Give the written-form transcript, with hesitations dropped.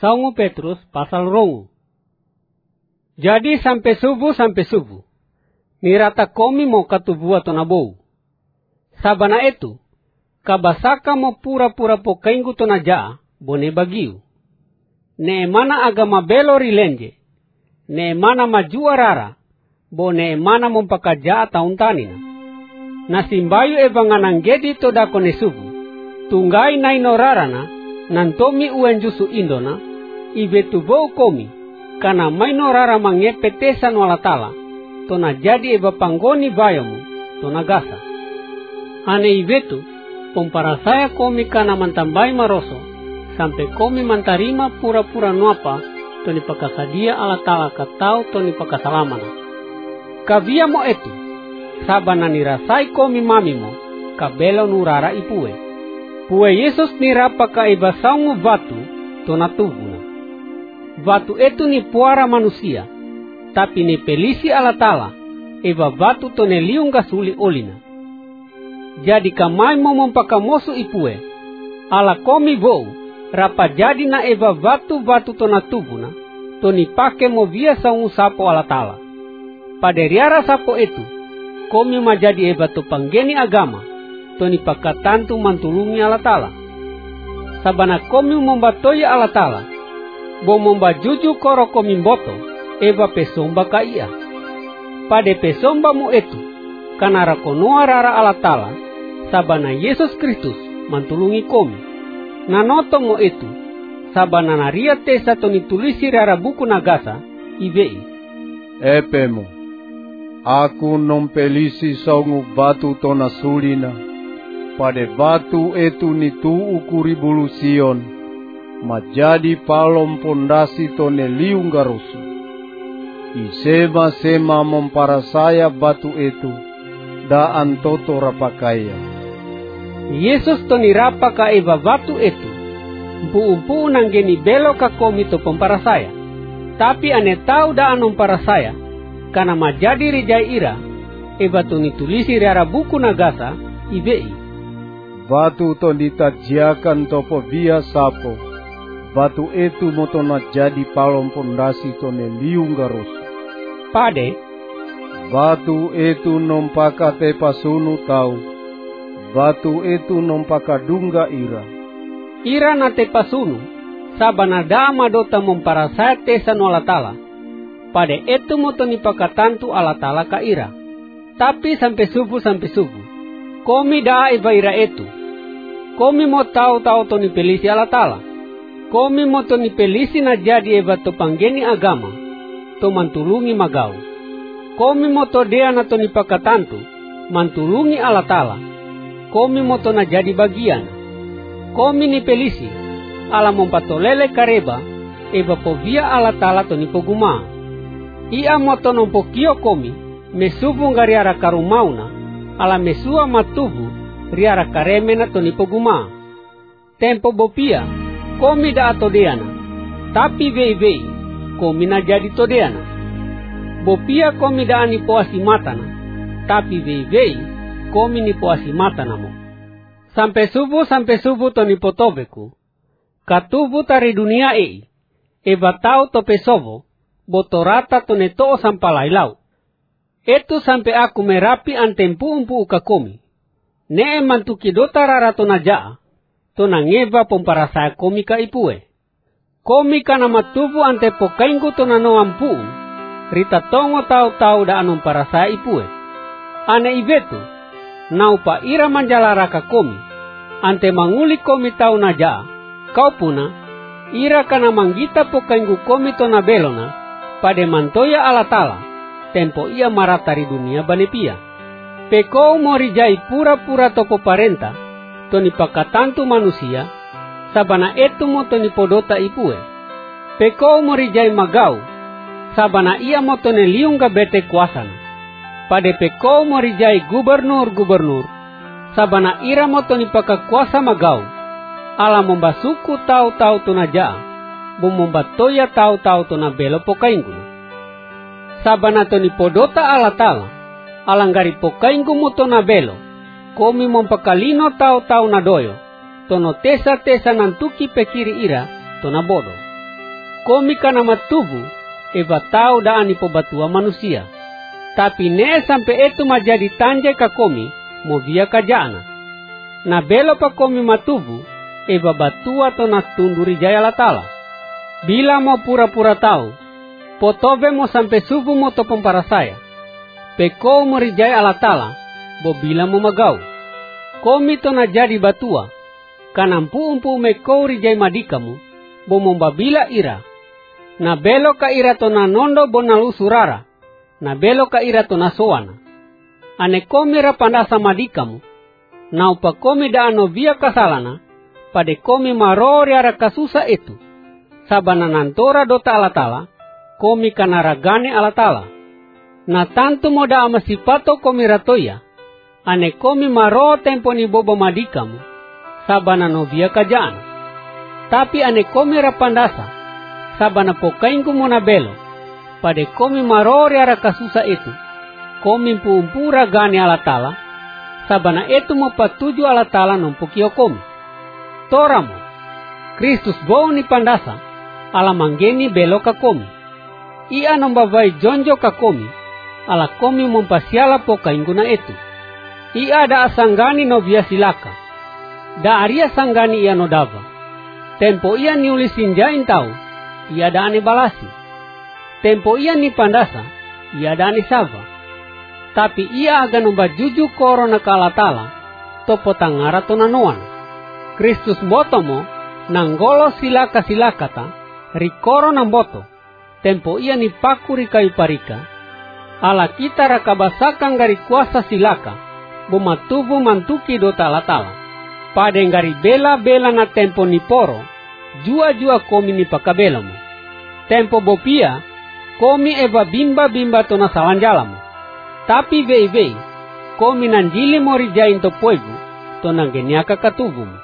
Saungu Petrus pasal rongu. Jadi sampai subuh, nirata komi mo katubua to nabou. Sabana itu, kabasaka mo pura-pura po kaingu to na jaa, bone bagiu. Ne mana agama belo rilenje, ne mana majua rara, bone mana mo pakajaa tauntanina. Nasimbayu evanganang gedi to dako ne subu, tunggai naino rarana, nantomi uenjusu indona, ibetu bou komi, kana maino rara mangepetesan walatala, to na jadi eba panggoni bayomu, to na gasa. Ane ibetu, pomparasaya komi kana mantambai maroso, sampai komi mantarima pura-pura nuapa, to ni pakasadia alatala katau to ni pakasalamana. Kavia mo etu, sabana nirasai komi mamimo, kabelo nurara ipue. Pue Yesus nirapa ka eba saungu batu, to na tubuna. Batu itu ni puara manusia, tapi ni pelisi alatala, eba batu to ne liung gasuli olina. Jadi kamai mo mompakamosu ipue, ala komi bou, rapa jadi na eba batu-batu to na tubuna, to ni pake mo via saungu sapo alatala. Pada riara sapo itu, komi majadi eba to panggeni agama, to ni pakatantu mantulungi alatala. Sabana komi mombatoya alatala, bo momba juju koro komi mboto, eba pesomba ka ia. Pada pesomba mu itu, kanara konua rara alatala, sabana Yesus Kristus mantulungi komi. Nanoto mu itu, sabana naria tesa to nitulisi rara buku nagasa, ibei. Epemo, aku nompelisi saungu batu to na sulina, pada batu itu nitu ukuri bulu Sion, majadi palom pondasi to ne liung garusu. Isema-sema memparasaya batu itu, da antoto rapakaya. Yesus to nirapa ka eba batu itu, mpu-mpu nanggeni belo ka komi to pomparasaya. Tapi ane tau da anom parasaya, kana majadi rijai ira, eba to nitulisi rara buku nagasa, ibei. Batu to ditajiakan topo via sapo, batu itu moto na jadi palom pondasi to ne liung garusu. Pade, batu itu nompaka te pasunu tau, batu itu nompaka dunga ira. Ira na te pasunu, sabana dama dota memparasaya tesan alatala. Pade itu moto ni pakatantu alatala ka ira. Tapi sampai subuh, komi daa eba ira itu. Komi mo tau-tau to ni pelisi alatala. Komi mo to ni pelisi na jadi eba to panggeni agama, to mantulungi magau. Komi mo to dea na to ni pakatantu, mantulungi alatala. Komi mo to na jadi bagian. Komi ni pelisi, ala mompatolele kareba, eba povia alatala to ni poguma. Ia mo to nompokio komi, mesubu ngariara karumauna, ala mesua matubu, riara karemena to ni poguma. Tempo bopia, komi da atodeana, tapi vei, komi na jadi todeana. Bopia komi da ani poasi matana, tapi vei, komi ni poasi matana mo. Sampai subuh to ni potobeku, katubu tari dunia eba tau to pesobo, botorata to neto sampalai lau. Itu sampai aku merapi antempu-umpu uka komi. Ne mantuki dota rara to najaa, to nangeba pomparasaya komi ka ipue. Komi kana matubu ante pokaingu to nano ampu, rita tongo tau-tau da anom parasaya ipue. Ane ibetu, naupa ira manjalara ka komi, ante manguli komi tau najaa, kau puna, ira kana manggita pokaingu komi to na belona, pade mantoya alatala, tempo ia maratari dunia banepia. Pekou morijai pura-pura topo parenta, to ni pakatantu manusia, sabana etu mo to ni podota ipue. Pekou morijai magau, sabana ia mo to ne liung gabete kuasana. Pade pekou morijai gubernur, sabana ira mo to ni pakakuasa magau, ala mombasuku tau-tau to na jaa, bumombatoya tau-tau to na belo pokaingu. Sabana to ni podota alatala, alanggari pokaingu mo to na belo, komi mompakalino tau-tau na doyo, tono tesa-tesa nantuki pekiri ira to na bodo. komi kana matubu, eva tau daani po batua manusia. Tapi ne sampai itu majadi tanje ka komi, mo via kajana. Na belo pa komi matubu, eva batua to na tunduri jaya latala. Bila mo pura-pura tahu, potobe mo sampai subuh mo to para saya. Peko mo rijaya alatala, bo bila mo magau. Komi to na jadi batua, kanampu-umpu meko rijaya madikamu, bo mombabila ira. Na belo ka ira to na nondo bo na lusurara, na belo ka ira to na soana. Ane komi rapandasa madikamu, na upa komi daano via kasalana, pade komi marori ara kasusa itu. Sabana nantora dota alatala, komi kanaragane alatala. Na tantu moda amasipato komi ratoya, ane komi maro tempo ni bobo madikamu, sabana novia kajana. Tapi ane komi rapandasa, sabana pokainku mona belo, pade komi marori ara kasusa itu, komi puumpura gane alatala, sabana itu mo patuju alatala numpukio komi. Toramo, Kristus bo ni pandasa, ala manggeni belo ka komi. Ia nombavai jonjo ka komi, ala komi mompasiala poka inguna itu. Ia da asanggani no via silaka. Da aria sanggani ia no dava. Tempo ia ni ulisinjain tau, ia da ane balasi. Tempo ia ni pandasa, ia da ane sava. Tapi ia aga nombajuju korona kalatala, topo tangara to nanoana. Kristus botomo, nanggolo silaka-silakata, rikoro namboto, tempo ia ni pakuri kayu parika, ala kita rakabasakan gari kuasa silaka, bomatubu mantuki dota alatala, padeng gari bela-bela na tempo ni poro, jua-jua komi ni pakabelamu. Tempo bopia, komi eva bimba-bimba to na sawanjalamu, tapi vei-vei, komi nanjili mori jain to poigu, to nanggeniaka katubumu.